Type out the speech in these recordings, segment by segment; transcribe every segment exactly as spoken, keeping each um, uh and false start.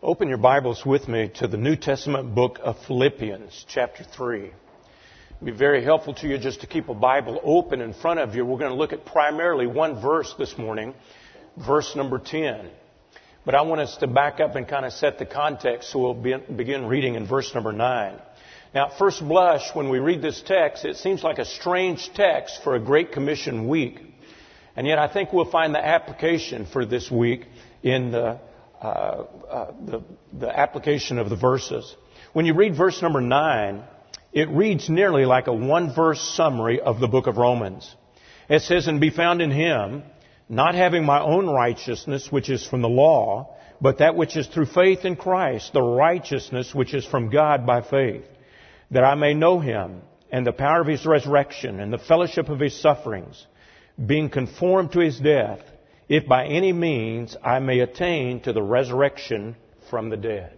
Open your Bibles with me to the New Testament book of Philippians, chapter three. It'd be very helpful to you just to keep a Bible open in front of you. We're going to look at primarily one verse this morning, verse number ten. But I want us to back up and kind of set the context, so we'll be, begin reading in verse number nine. Now, at first blush, when we read this text, it seems like a strange text for a Great Commission week. And yet I think we'll find the application for this week in the Uh, uh, the, the application of the verses. When you read verse number nine, it reads nearly like a one-verse summary of the book of Romans. It says, "And be found in Him, not having my own righteousness, which is from the law, but that which is through faith in Christ, the righteousness which is from God by faith, that I may know Him, and the power of His resurrection, and the fellowship of His sufferings, being conformed to His death, if by any means I may attain to the resurrection from the dead."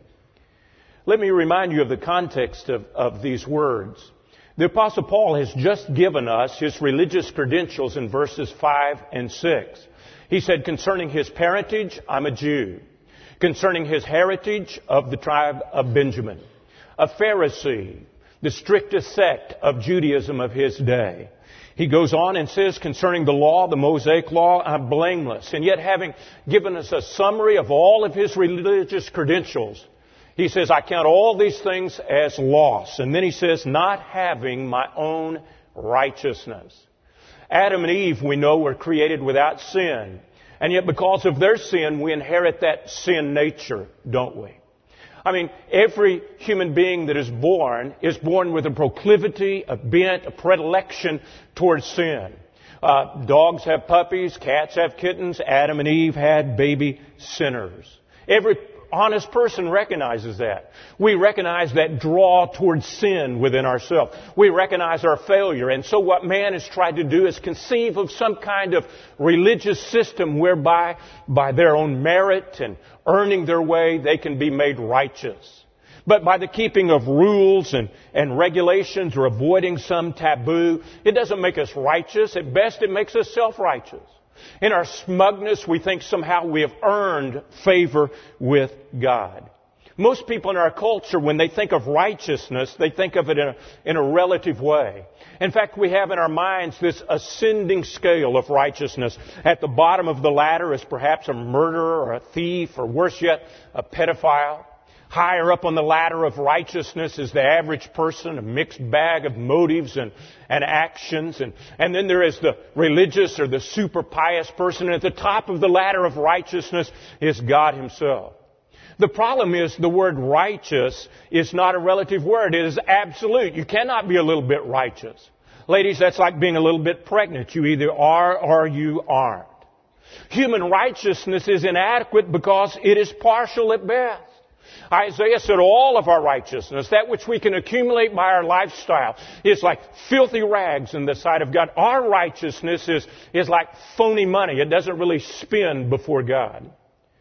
Let me remind you of the context of, of these words. The Apostle Paul has just given us his religious credentials in verses five and six. He said, concerning his parentage, I'm a Jew. Concerning his heritage, of the tribe of Benjamin. A Pharisee, the strictest sect of Judaism of his day. He goes on and says, concerning the law, the Mosaic law, I'm blameless. And yet, having given us a summary of all of his religious credentials, he says, I count all these things as loss. And then he says, not having my own righteousness. Adam and Eve, we know, were created without sin. And yet, because of their sin, we inherit that sin nature, don't we? I mean, every human being that is born is born with a proclivity, a bent, a predilection towards sin. Uh, dogs have puppies, cats have kittens, Adam and Eve had baby sinners. Every honest person recognizes that. We recognize that draw towards sin within ourselves. We recognize our failure. And so what man has tried to do is conceive of some kind of religious system whereby, by their own merit and earning their way, they can be made righteous. But by the keeping of rules and, and regulations or avoiding some taboo, it doesn't make us righteous. At best, it makes us self-righteous. In our smugness, we think somehow we have earned favor with God. Most people in our culture, when they think of righteousness, they think of it in a, in a relative way. In fact, we have in our minds this ascending scale of righteousness. At the bottom of the ladder is perhaps a murderer or a thief, or worse yet, a pedophile. Higher up on the ladder of righteousness is the average person, a mixed bag of motives and, and actions. And, and then there is the religious or the super pious person. And at the top of the ladder of righteousness is God Himself. The problem is the word righteous is not a relative word. It is absolute. You cannot be a little bit righteous. Ladies, that's like being a little bit pregnant. You either are or you aren't. Human righteousness is inadequate because it is partial at best. Isaiah said all of our righteousness, that which we can accumulate by our lifestyle, is like filthy rags in the sight of God. Our righteousness is, is like phony money. It doesn't really spend before God.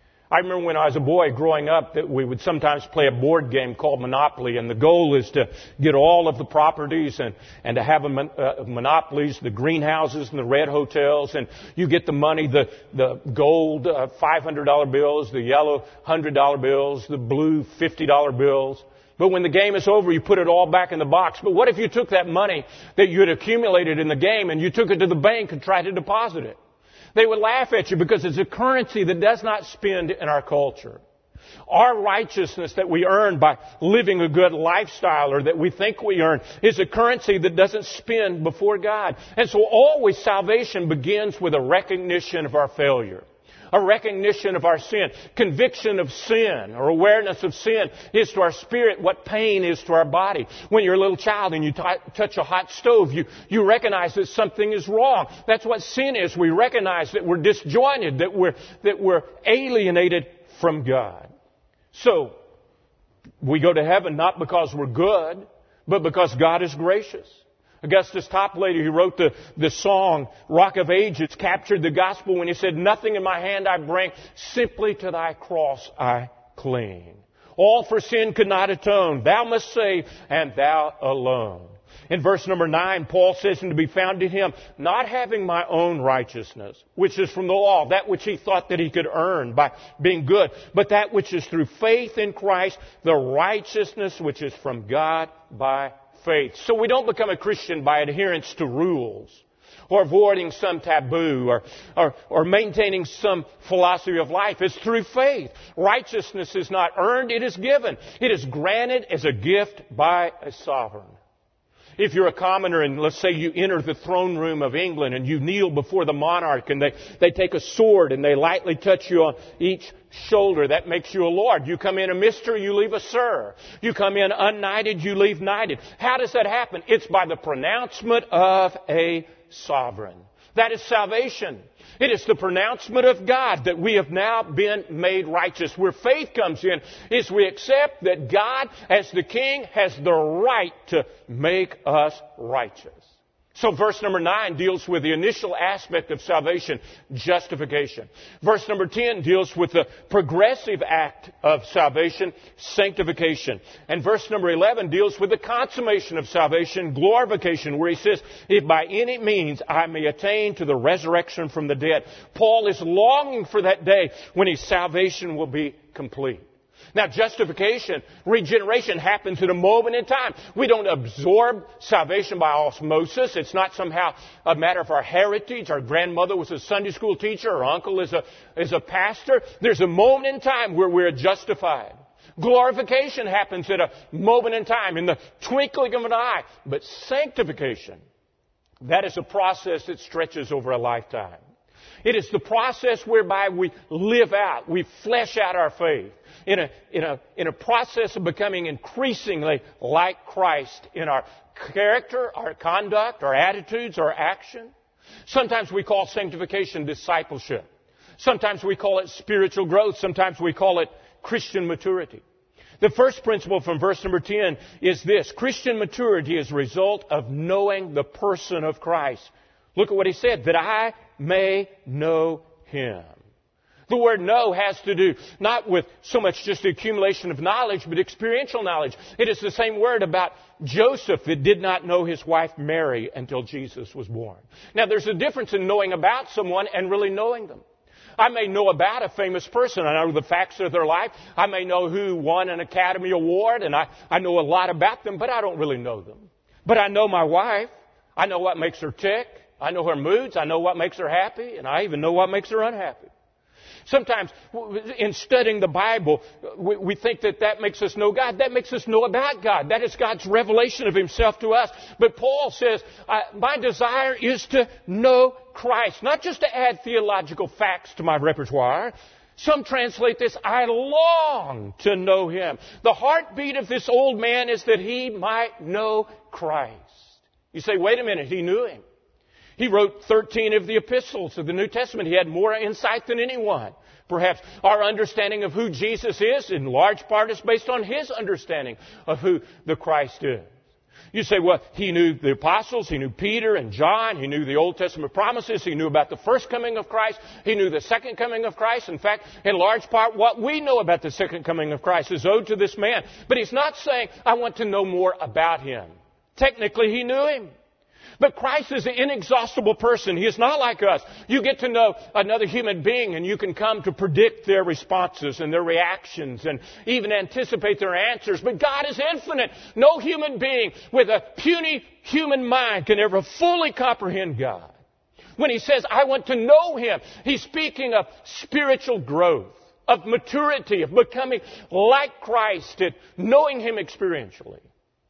I remember when I was a boy growing up that we would sometimes play a board game called Monopoly, and the goal is to get all of the properties and, and to have a mon- uh, monopolies, the greenhouses and the red hotels, and you get the money, the, the gold uh, five hundred dollar bills, the yellow one hundred dollar bills, the blue fifty dollar bills. But when the game is over, you put it all back in the box. But what if you took that money that you had accumulated in the game and you took it to the bank and tried to deposit it? They would laugh at you because it's a currency that does not spend in our culture. Our righteousness that we earn by living a good lifestyle, or that we think we earn, is a currency that doesn't spend before God. And so always salvation begins with a recognition of our failure. A recognition of our sin. Conviction of sin or awareness of sin is to our spirit what pain is to our body. When you're a little child and you t- touch a hot stove, you, you recognize that something is wrong. That's what sin is. We recognize that we're disjointed, that we're, that we're alienated from God. So, we go to heaven not because we're good, but because God is gracious. Augustus Toplady, who wrote the, the song Rock of Ages, captured the gospel when he said, nothing in my hand I bring, simply to thy cross I cling. All for sin could not atone. Thou must save, and thou alone. In verse number nine, Paul says, and to be found in Him, not having my own righteousness, which is from the law, that which he thought that he could earn by being good, but that which is through faith in Christ, the righteousness which is from God by faith. So we don't become a Christian by adherence to rules, or avoiding some taboo, or, or, or maintaining some philosophy of life. It's through faith. Righteousness is not earned, it is given. It is granted as a gift by a sovereign. If you're a commoner and let's say you enter the throne room of England and you kneel before the monarch and they, they take a sword and they lightly touch you on each shoulder, that makes you a lord. You come in a mister, you leave a sir. You come in unknighted, you leave knighted. How does that happen? It's by the pronouncement of a sovereign. That is salvation. It is the pronouncement of God that we have now been made righteous. Where faith comes in is we accept that God, as the King, has the right to make us righteous. So verse number nine deals with the initial aspect of salvation, justification. Verse number ten deals with the progressive act of salvation, sanctification. And verse number eleven deals with the consummation of salvation, glorification, where he says, if by any means I may attain to the resurrection from the dead. Paul is longing for that day when his salvation will be complete. Now, justification, regeneration happens at a moment in time. We don't absorb salvation by osmosis. It's not somehow a matter of our heritage. Our grandmother was a Sunday school teacher. Our uncle is a, is a pastor. There's a moment in time where we're justified. Glorification happens at a moment in time, in the twinkling of an eye. But sanctification, that is a process that stretches over a lifetime. It is the process whereby we live out, we flesh out our faith in a, in a, in a process of becoming increasingly like Christ in our character, our conduct, our attitudes, our action. Sometimes we call sanctification discipleship. Sometimes we call it spiritual growth. Sometimes we call it Christian maturity. The first principle from verse number ten is this: Christian maturity is a result of knowing the person of Christ. Look at what he said, that I may know Him. The word know has to do not with so much just the accumulation of knowledge, but experiential knowledge. It is the same word about Joseph that did not know his wife Mary until Jesus was born. Now, there's a difference in knowing about someone and really knowing them. I may know about a famous person. I know the facts of their life. I may know who won an Academy Award, and I, I know a lot about them, but I don't really know them. But I know my wife. I know what makes her tick. I know her moods. I know what makes her happy. And I even know what makes her unhappy. Sometimes in studying the Bible, we think that that makes us know God. That makes us know about God. That is God's revelation of Himself to us. But Paul says, my desire is to know Christ. Not just to add theological facts to my repertoire. Some translate this, I long to know Him. The heartbeat of this old man is that he might know Christ. You say, wait a minute, he knew Him. He wrote thirteen of the epistles of the New Testament. He had more insight than anyone. Perhaps our understanding of who Jesus is, in large part, is based on His understanding of who the Christ is. You say, well, He knew the apostles, He knew Peter and John, He knew the Old Testament promises, He knew about the first coming of Christ, He knew the second coming of Christ. In fact, in large part, what we know about the second coming of Christ is owed to this man. But He's not saying, I want to know more about Him. Technically, He knew Him. But Christ is an inexhaustible person. He is not like us. You get to know another human being and you can come to predict their responses and their reactions and even anticipate their answers. But God is infinite. No human being with a puny human mind can ever fully comprehend God. When He says, I want to know Him, He's speaking of spiritual growth, of maturity, of becoming like Christ, and knowing Him experientially.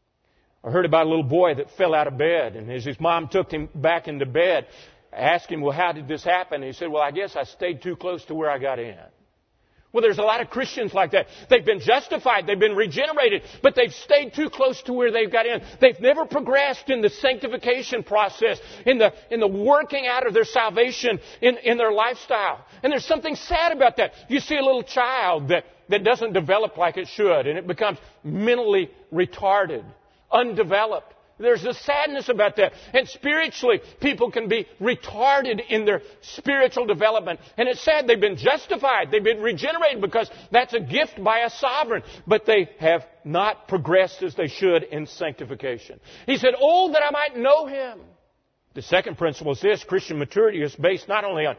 I heard about a little boy that fell out of bed, and as his mom took him back into bed, I asked him, well, how did this happen? And he said, well, I guess I stayed too close to where I got in. Well, there's a lot of Christians like that. They've been justified, they've been regenerated, but they've stayed too close to where they've got in. They've never progressed in the sanctification process, in the, in the working out of their salvation in, in their lifestyle. And there's something sad about that. You see a little child that, that doesn't develop like it should, and it becomes mentally retarded, undeveloped, There's a sadness about that. And spiritually, people can be retarded in their spiritual development. And it's sad. They've been justified. They've been regenerated because that's a gift by a sovereign. But they have not progressed as they should in sanctification. He said, oh, that I might know Him. The second principle is this. Christian maturity is based not only on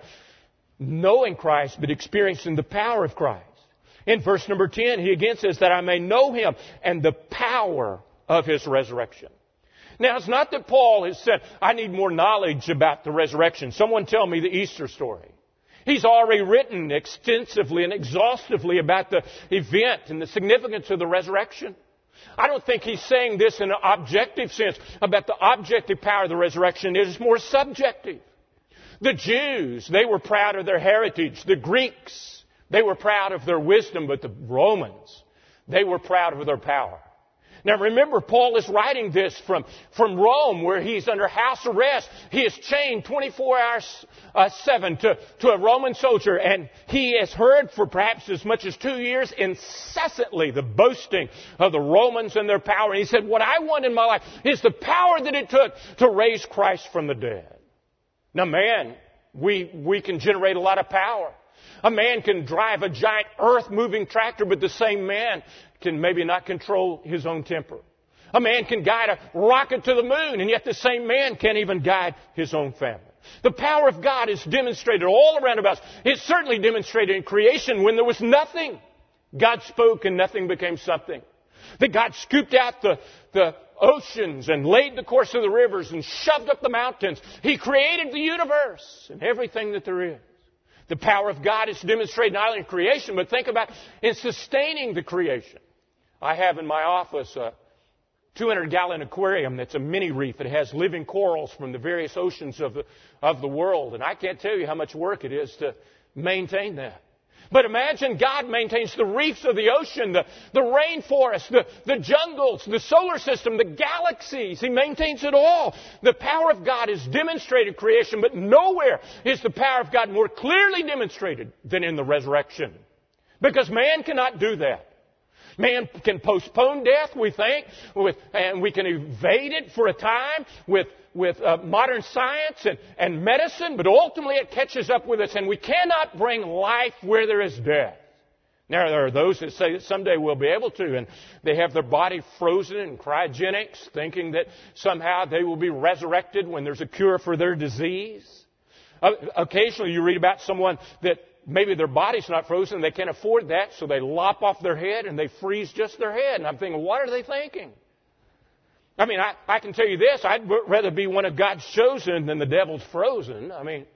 knowing Christ, but experiencing the power of Christ. In verse number ten, he again says that I may know Him and the power of His resurrection. Now, it's not that Paul has said, I need more knowledge about the resurrection. Someone tell me the Easter story. He's already written extensively and exhaustively about the event and the significance of the resurrection. I don't think he's saying this in an objective sense about the objective power of the resurrection. It is more subjective. The Jews, they were proud of their heritage. The Greeks, they were proud of their wisdom. But the Romans, they were proud of their power. Now remember, Paul is writing this from, from Rome, where he's under house arrest. He is chained twenty-four hours uh, seven to, to a Roman soldier, and he has heard for perhaps as much as two years incessantly the boasting of the Romans and their power. And he said, what I want in my life is the power that it took to raise Christ from the dead. Now man, we, we can generate a lot of power. A man can drive a giant earth-moving tractor, but the same man can maybe not control his own temper. A man can guide a rocket to the moon, and yet the same man can't even guide his own family. The power of God is demonstrated all around about us. It's certainly demonstrated in creation when there was nothing. God spoke and nothing became something. That God scooped out the, the oceans and laid the course of the rivers and shoved up the mountains. He created the universe and everything that there is. The power of God is demonstrated not only in creation, but think about in sustaining the creation. I have in my office a two hundred gallon aquarium that's a mini reef. It has living corals from the various oceans of the, of the world. And I can't tell you how much work it is to maintain that. But imagine God maintains the reefs of the ocean, the, the rainforest, the, the jungles, the solar system, the galaxies. He maintains it all. The power of God is demonstrated in creation, but nowhere is the power of God more clearly demonstrated than in the resurrection. Because man cannot do that. Man can postpone death, we think, with, and we can evade it for a time with, with uh, modern science and, and medicine, but ultimately it catches up with us, and we cannot bring life where there is death. Now, there are those that say that someday we'll be able to, and they have their body frozen in cryogenics, thinking that somehow they will be resurrected when there's a cure for their disease. Uh, occasionally you read about someone that maybe their body's not frozen, they can't afford that, so they lop off their head and they freeze just their head. And I'm thinking, what are they thinking? I mean, I, I can tell you this, I'd rather be one of God's chosen than the devil's frozen. I mean,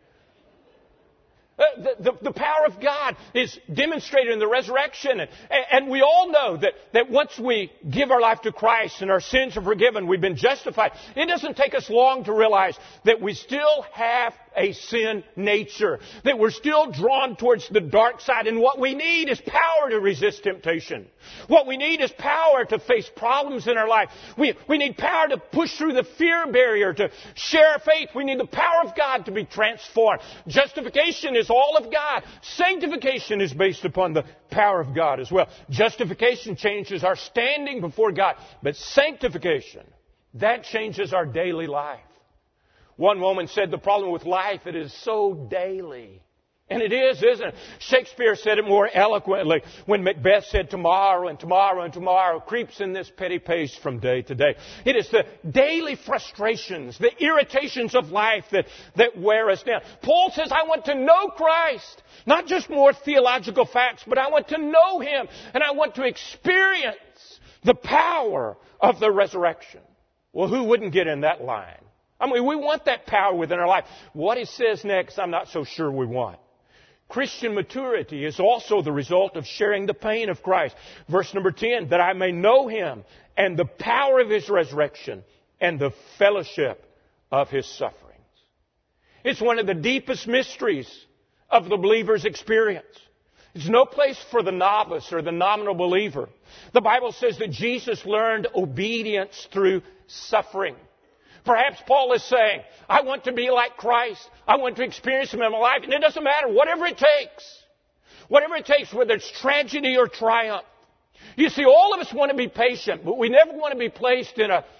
the, the, the power of God is demonstrated in the resurrection. And, and we all know that, that once we give our life to Christ and our sins are forgiven, we've been justified. It doesn't take us long to realize that we still have a sin nature, that we're still drawn towards the dark side, and what we need is power to resist temptation. What we need is power to face problems in our life. We, we need power to push through the fear barrier, to share our faith. We need the power of God to be transformed. Justification is all of God. Sanctification is based upon the power of God as well. Justification changes our standing before God, but sanctification, that changes our daily life. One woman said the problem with life, it is so daily. And it is, isn't it? Shakespeare said it more eloquently when Macbeth said tomorrow and tomorrow and tomorrow creeps in this petty pace from day to day. It is the daily frustrations, the irritations of life that, that wear us down. Paul says, I want to know Christ. Not just more theological facts, but I want to know Him. And I want to experience the power of the resurrection. Well, who wouldn't get in that line? I mean, we want that power within our life. What he says next, I'm not so sure we want. Christian maturity is also the result of sharing the pain of Christ. Verse number ten, that I may know Him and the power of His resurrection and the fellowship of His sufferings. It's one of the deepest mysteries of the believer's experience. It's no place for the novice or the nominal believer. The Bible says that Jesus learned obedience through suffering. Perhaps Paul is saying, I want to be like Christ. I want to experience Him in my life. And it doesn't matter, whatever it takes. Whatever it takes, whether it's tragedy or triumph. You see, all of us want to be patient, but we never want to be placed in a,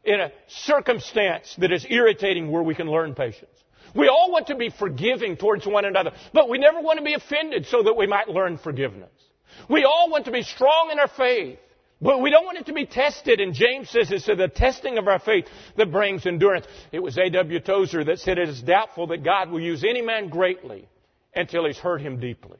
in a circumstance that is irritating where we can learn patience. We all want to be forgiving towards one another, but we never want to be offended so that we might learn forgiveness. We all want to be strong in our faith, but we don't want it to be tested. And James says it's the testing of our faith that brings endurance. It was A W Tozer that said it is doubtful that God will use any man greatly until He's hurt him deeply.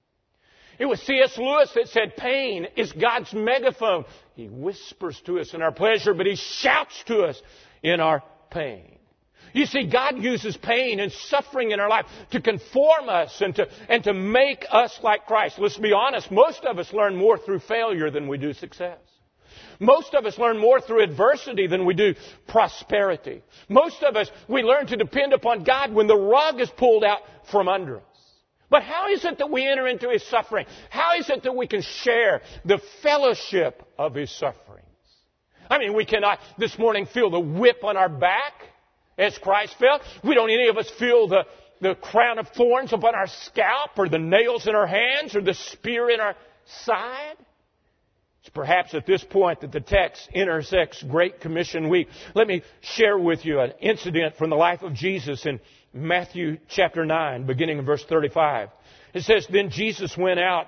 It was C S Lewis that said pain is God's megaphone. He whispers to us in our pleasure, but He shouts to us in our pain. You see, God uses pain and suffering in our life to conform us and to, and to make us like Christ. Let's be honest, most of us learn more through failure than we do success. Most of us learn more through adversity than we do prosperity. Most of us, we learn to depend upon God when the rug is pulled out from under us. But how is it that we enter into His suffering? How is it that we can share the fellowship of His sufferings? I mean, we cannot this morning feel the whip on our back as Christ felt. We don't any of us feel the, the crown of thorns upon our scalp or the nails in our hands or the spear in our side. It's perhaps at this point that the text intersects Great Commission week. Let me share with you an incident from the life of Jesus in Matthew chapter nine, beginning in verse thirty-five. It says, Then Jesus went out,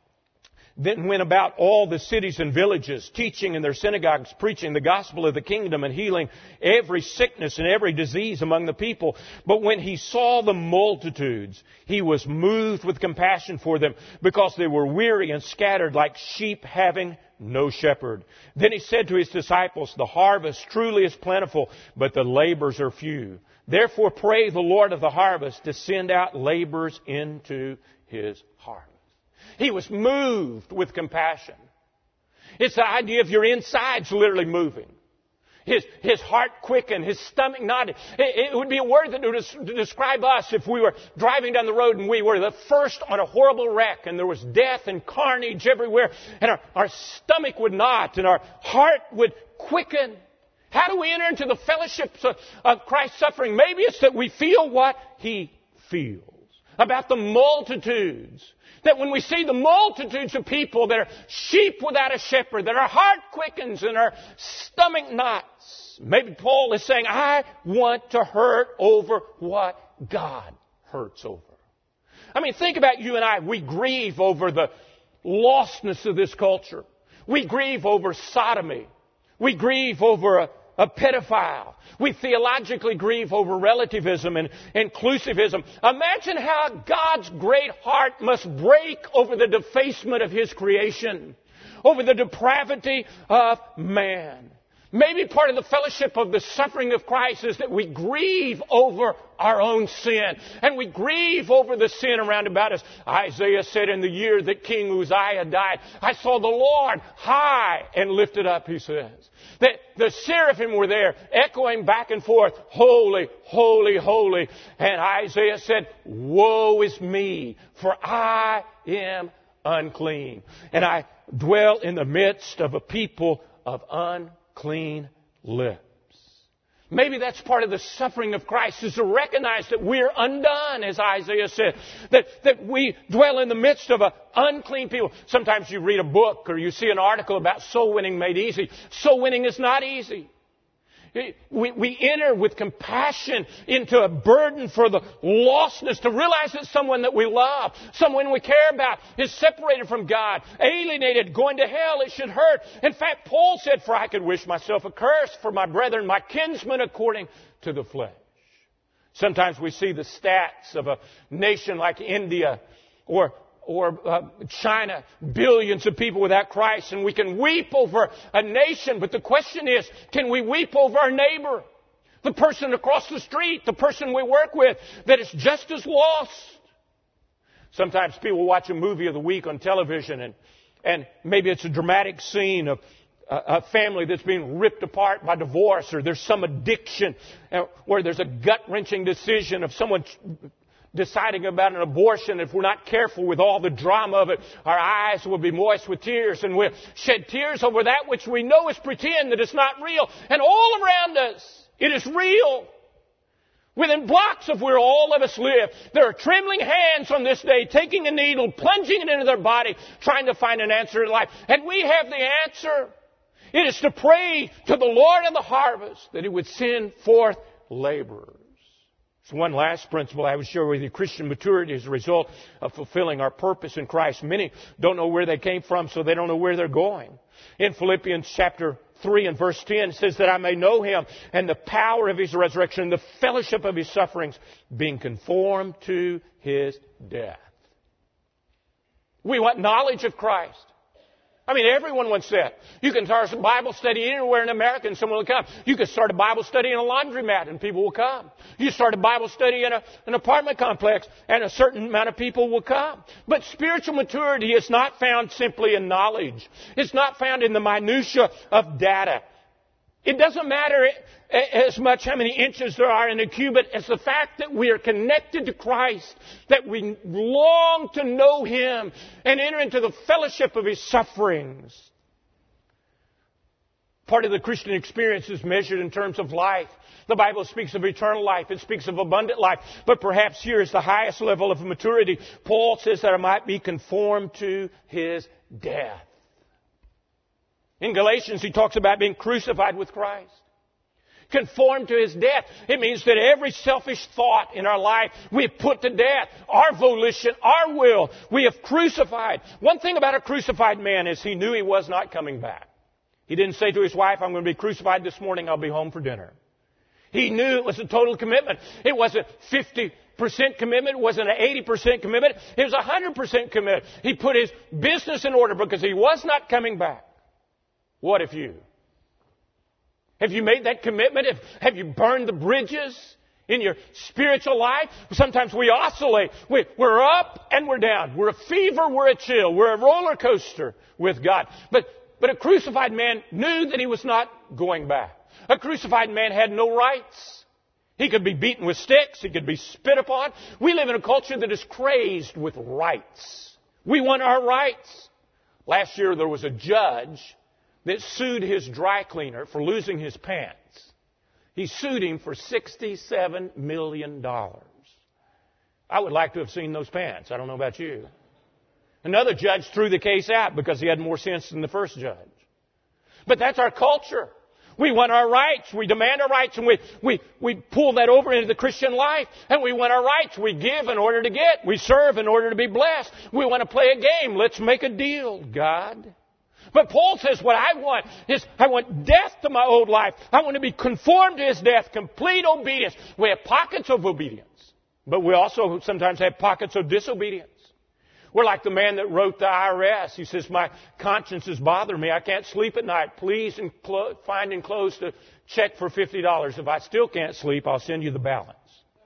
then went about all the cities and villages, teaching in their synagogues, preaching the gospel of the kingdom and healing every sickness and every disease among the people. But when He saw the multitudes, He was moved with compassion for them, because they were weary and scattered like sheep having no shepherd. Then He said to His disciples, The harvest truly is plentiful, but the labors are few. Therefore pray the Lord of the harvest to send out laborers into His harvest. He was moved with compassion. It's the idea of your insides literally moving. His, his heart quickened, his stomach knotted. It, it would be a word that would describe us if we were driving down the road and we were the first on a horrible wreck and there was death and carnage everywhere, and our, our stomach would knot and our heart would quicken. How do we enter into the fellowships of, of Christ's suffering? Maybe it's that we feel what He feels about the multitudes. That when we see the multitudes of people that are sheep without a shepherd, that our heart quickens and our stomach knots. Maybe Paul is saying, I want to hurt over what God hurts over. I mean, think about you and I. We grieve over the lostness of this culture. We grieve over sodomy. We grieve over a A pedophile. We theologically grieve over relativism and inclusivism. Imagine how God's great heart must break over the defacement of His creation, over the depravity of man. Maybe part of the fellowship of the suffering of Christ is that we grieve over our own sin. And we grieve over the sin around about us. Isaiah said in the year that King Uzziah died, I saw the Lord high and lifted up, he says. That the seraphim were there echoing back and forth, holy, holy, holy. And Isaiah said, woe is me, for I am unclean. And I dwell in the midst of a people of unclean clean lips. Maybe that's part of the suffering of Christ, is to recognize that we're undone, as Isaiah said. That, that we dwell in the midst of an unclean people. Sometimes you read a book or you see an article about soul winning made easy. Soul winning is not easy. We, we enter with compassion into a burden for the lostness, to realize that someone that we love, someone we care about, is separated from God, alienated, going to hell. It should hurt. In fact, Paul said, for I could wish myself accursed for my brethren, my kinsmen according to the flesh. Sometimes we see the stats of a nation like India or or uh, China, billions of people without Christ, and we can weep over a nation, but the question is, can we weep over our neighbor, the person across the street, the person we work with, that is just as lost? Sometimes people watch a movie of the week on television, and, and maybe it's a dramatic scene of a, a family that's being ripped apart by divorce, or there's some addiction, or there's a gut-wrenching decision of someone deciding about an abortion. If we're not careful with all the drama of it, our eyes will be moist with tears, and we'll shed tears over that which we know is pretend, that it's not real. And all around us, it is real. Within blocks of where all of us live, there are trembling hands on this day taking a needle, plunging it into their body, trying to find an answer in life. And we have the answer. It is to pray to the Lord of the harvest that He would send forth laborers. So one last principle I would share with you. Christian maturity is a result of fulfilling our purpose in Christ. Many don't know where they came from, so they don't know where they're going. In Philippians chapter three and verse ten, it says that I may know Him and the power of His resurrection and the fellowship of His sufferings, being conformed to His death. We want knowledge of Christ. I mean, everyone wants that. You can start a Bible study anywhere in America and someone will come. You can start a Bible study in a laundromat and people will come. You start a Bible study in a, an apartment complex and a certain amount of people will come. But spiritual maturity is not found simply in knowledge. It's not found in the minutia of data. It doesn't matter as much how many inches there are in a cubit as the fact that we are connected to Christ, that we long to know Him and enter into the fellowship of His sufferings. Part of the Christian experience is measured in terms of life. The Bible speaks of eternal life. It speaks of abundant life. But perhaps here is the highest level of maturity. Paul says that I might be conformed to His death. In Galatians, he talks about being crucified with Christ. Conformed to His death. It means that every selfish thought in our life we have put to death. Our volition, our will, we have crucified. One thing about a crucified man is he knew he was not coming back. He didn't say to his wife, I'm going to be crucified this morning, I'll be home for dinner. He knew it was a total commitment. It wasn't fifty percent commitment. It wasn't an eighty percent commitment. It was one hundred percent commitment. He put his business in order because he was not coming back. What if you? Have you made that commitment? Have, have you burned the bridges in your spiritual life? Sometimes we oscillate. We, we're up and we're down. We're a fever, we're a chill. We're a roller coaster with God. But, but a crucified man knew that he was not going back. A crucified man had no rights. He could be beaten with sticks. He could be spit upon. We live in a culture that is crazed with rights. We want our rights. Last year there was a judge that sued his dry cleaner for losing his pants. He sued him for sixty-seven million dollars. I would like to have seen those pants. I don't know about you. Another judge threw the case out because he had more sense than the first judge. But that's our culture. We want our rights. We demand our rights, and we, we, we pull that over into the Christian life. And we want our rights. We give in order to get. We serve in order to be blessed. We want to play a game. Let's make a deal, God. But Paul says what I want is I want death to my old life. I want to be conformed to His death, complete obedience. We have pockets of obedience, but we also sometimes have pockets of disobedience. We're like the man that wrote the I R S. He says, my conscience is bothering me. I can't sleep at night. Please enclo- find enclosed a check for fifty dollars. If I still can't sleep, I'll send you the balance.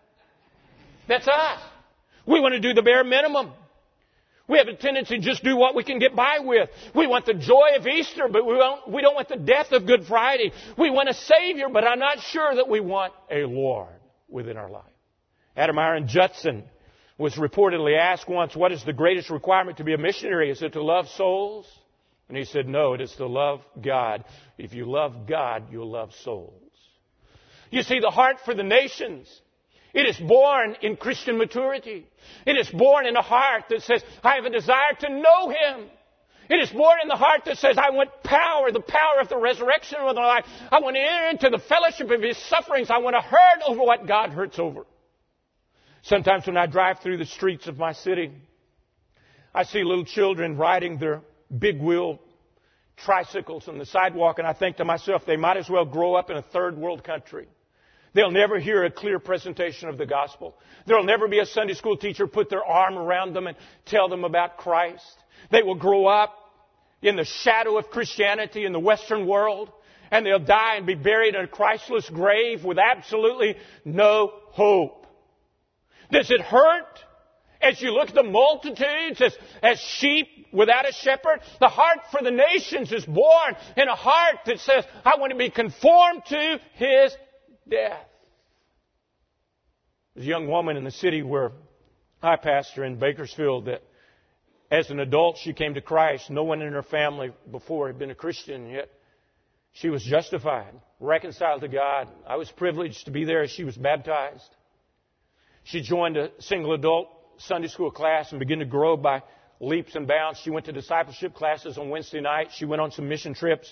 That's us. We want to do the bare minimum. We have a tendency to just do what we can get by with. We want the joy of Easter, but we don't, we don't want the death of Good Friday. We want a Savior, but I'm not sure that we want a Lord within our life. Adoniram Judson was reportedly asked once, what is the greatest requirement to be a missionary? Is it to love souls? And he said, no, it is to love God. If you love God, you'll love souls. You see, the heart for the nations, it is born in Christian maturity. It is born in a heart that says, I have a desire to know Him. It is born in the heart that says, I want power, the power of the resurrection of my life. I want to enter into the fellowship of His sufferings. I want to hurt over what God hurts over. Sometimes when I drive through the streets of my city, I see little children riding their big wheel tricycles on the sidewalk, and I think to myself, they might as well grow up in a third world country. They'll never hear a clear presentation of the gospel. There'll never be a Sunday school teacher put their arm around them and tell them about Christ. They will grow up in the shadow of Christianity in the Western world, and they'll die and be buried in a Christless grave with absolutely no hope. Does it hurt as you look at the multitudes as, as sheep without a shepherd? The heart for the nations is born in a heart that says, I want to be conformed to His death. There's a young woman in the city where I pastor in Bakersfield that as an adult she came to Christ. No one in her family before had been a Christian, yet she was justified, reconciled to God. I was privileged to be there as she was baptized. She joined a single adult Sunday school class and began to grow by leaps and bounds. She went to discipleship classes on Wednesday night. She went on some mission trips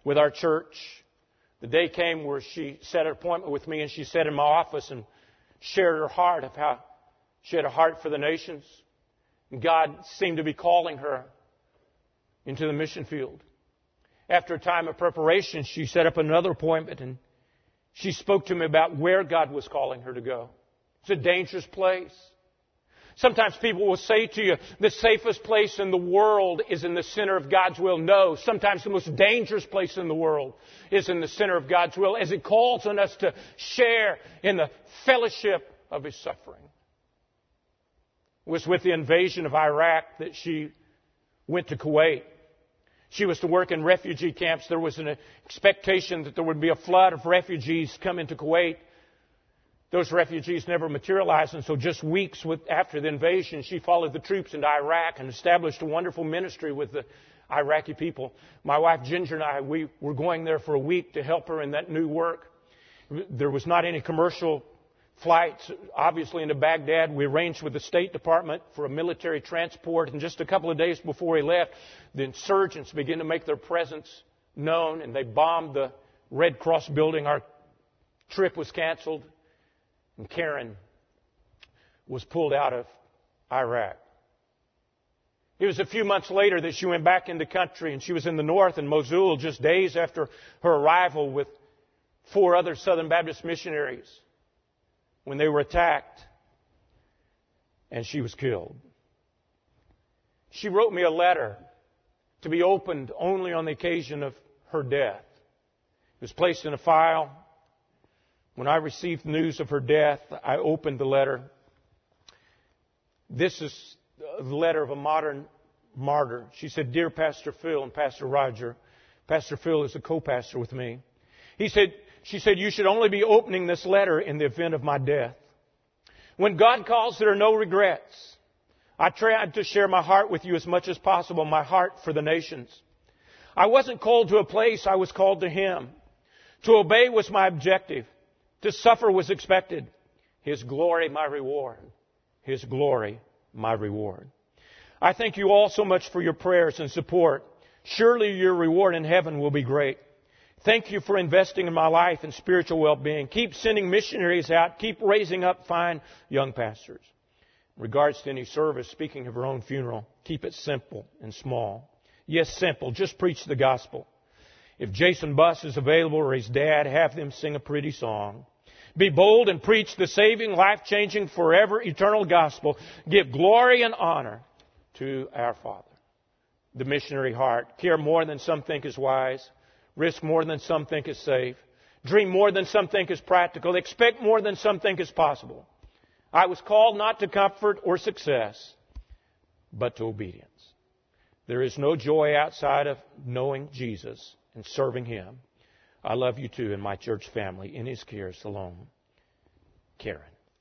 with our church. The day came where she set an appointment with me, and she sat in my office and shared her heart of how she had a heart for the nations. And God seemed to be calling her into the mission field. After a time of preparation, she set up another appointment, and she spoke to me about where God was calling her to go. It's a dangerous place. Sometimes people will say to you, the safest place in the world is in the center of God's will. No, sometimes the most dangerous place in the world is in the center of God's will, as it calls on us to share in the fellowship of His suffering. It was with the invasion of Iraq that she went to Kuwait. She was to work in refugee camps. There was an expectation that there would be a flood of refugees come into Kuwait. Those refugees never materialized, and so just weeks with, after the invasion, she followed the troops into Iraq and established a wonderful ministry with the Iraqi people. My wife Ginger and I, we were going there for a week to help her in that new work. There was not any commercial flights, obviously, into Baghdad. We arranged with the State Department for a military transport, and just a couple of days before we left, the insurgents began to make their presence known, and they bombed the Red Cross building. Our trip was canceled, and Karen was pulled out of Iraq. It was a few months later that she went back into the country, and she was in the north in Mosul just days after her arrival with four other Southern Baptist missionaries when they were attacked, and she was killed. She wrote me a letter to be opened only on the occasion of her death. It was placed in a file. When I received news of her death, I opened the letter. This is the letter of a modern martyr. She said, "Dear Pastor Phil and Pastor Roger," Pastor Phil is a co-pastor with me. He said, she said, "You should only be opening this letter in the event of my death. When God calls, there are no regrets. I tried to share my heart with you as much as possible, my heart for the nations. I wasn't called to a place, I was called to Him. To obey was my objective. To suffer was expected. His glory, my reward. His glory, my reward. I thank you all so much for your prayers and support. Surely your reward in heaven will be great. Thank you for investing in my life and spiritual well-being. Keep sending missionaries out. Keep raising up fine young pastors. In regards to any service, speaking of her own funeral, keep it simple and small. Yes, simple. Just preach the gospel. If Jason Buss is available or his dad, have them sing a pretty song. Be bold and preach the saving, life-changing, forever, eternal gospel. Give glory and honor to our Father. The missionary heart. Care more than some think is wise. Risk more than some think is safe. Dream more than some think is practical. Expect more than some think is possible. I was called not to comfort or success, but to obedience. There is no joy outside of knowing Jesus and serving Him. I love you too and my church family. In His cares alone. Karen.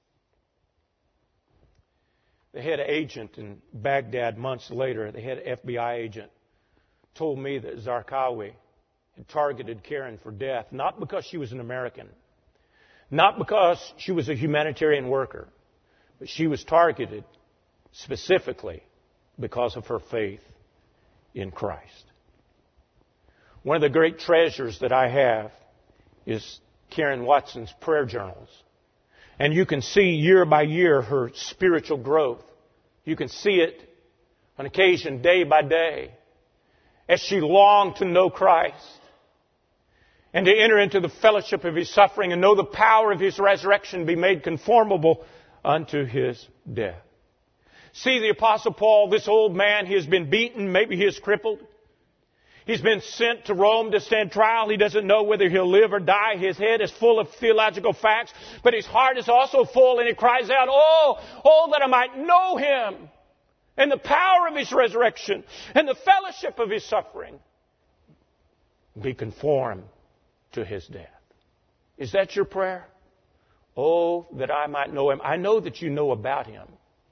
The head agent in Baghdad months later, the head F B I agent, told me that Zarqawi had targeted Karen for death, not because she was an American, not because she was a humanitarian worker, but she was targeted specifically because of her faith in Christ. One of the great treasures that I have is Karen Watson's prayer journals. And you can see year by year her spiritual growth. You can see it on occasion, day by day, as she longed to know Christ and to enter into the fellowship of His suffering and know the power of His resurrection, be made conformable unto His death. See the Apostle Paul, this old man, he has been beaten, maybe he is crippled. He's been sent to Rome to stand trial. He doesn't know whether he'll live or die. His head is full of theological facts, but his heart is also full, and he cries out, "Oh, oh, that I might know Him and the power of His resurrection and the fellowship of His suffering. Be conformed to His death." Is that your prayer? Oh, that I might know Him. I know that you know about Him,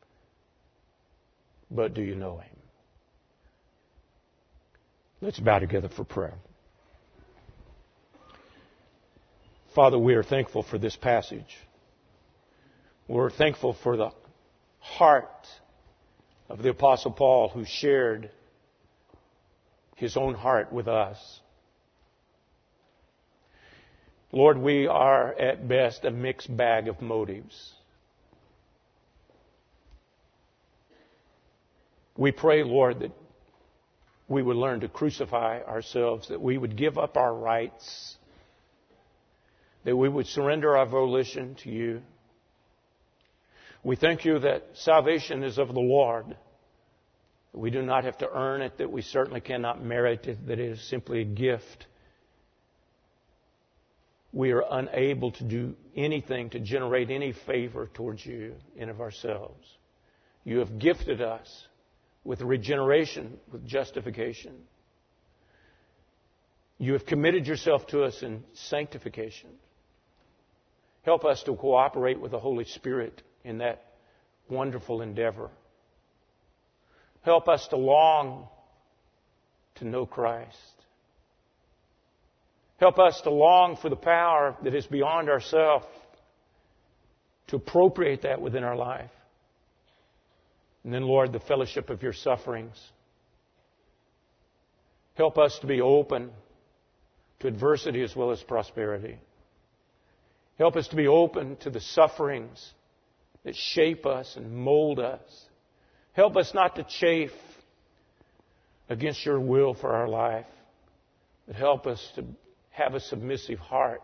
but do you know Him? Let's bow together for prayer. Father, we are thankful for this passage. We're thankful for the heart of the Apostle Paul, who shared his own heart with us. Lord, we are at best a mixed bag of motives. We pray, Lord, that we would learn to crucify ourselves, that we would give up our rights, that we would surrender our volition to you. We thank you that salvation is of the Lord, that we do not have to earn it, that we certainly cannot merit it, that it is simply a gift. We are unable to do anything to generate any favor towards you in of ourselves. You have gifted us with regeneration, with justification. You have committed yourself to us in sanctification. Help us to cooperate with the Holy Spirit in that wonderful endeavor. Help us to long to know Christ. Help us to long for the power that is beyond ourselves, to appropriate that within our life. And then, Lord, the fellowship of your sufferings. Help us to be open to adversity as well as prosperity. Help us to be open to the sufferings that shape us and mold us. Help us not to chafe against your will for our life, but help us to have a submissive heart.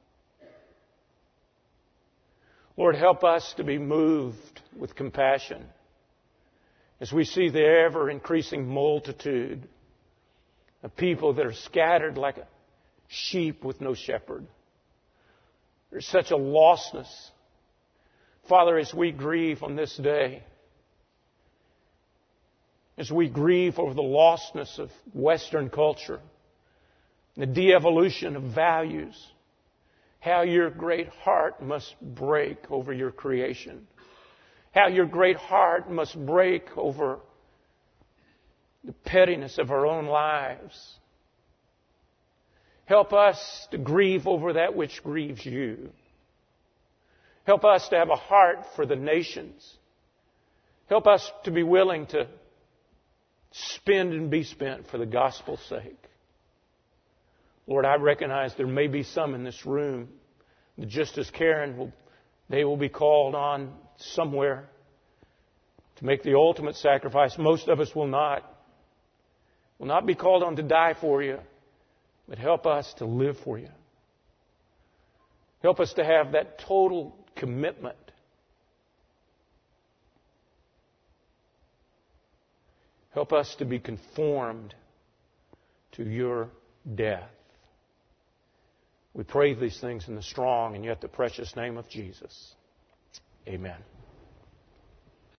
Lord, help us to be moved with compassion as we see the ever-increasing multitude of people that are scattered like a sheep with no shepherd. There's such a lostness. Father, as we grieve on this day, as we grieve over the lostness of Western culture, the de-evolution of values, how your great heart must break over your creation. How your great heart must break over the pettiness of our own lives. Help us to grieve over that which grieves you. Help us to have a heart for the nations. Help us to be willing to spend and be spent for the gospel's sake. Lord, I recognize there may be some in this room that just as Karen will, they will be called on somewhere to make the ultimate sacrifice. Most of us will not. Will not be called on to die for you, but help us to live for you. Help us to have that total commitment. Help us to be conformed to your death. We pray these things in the strong and yet the precious name of Jesus. Amen.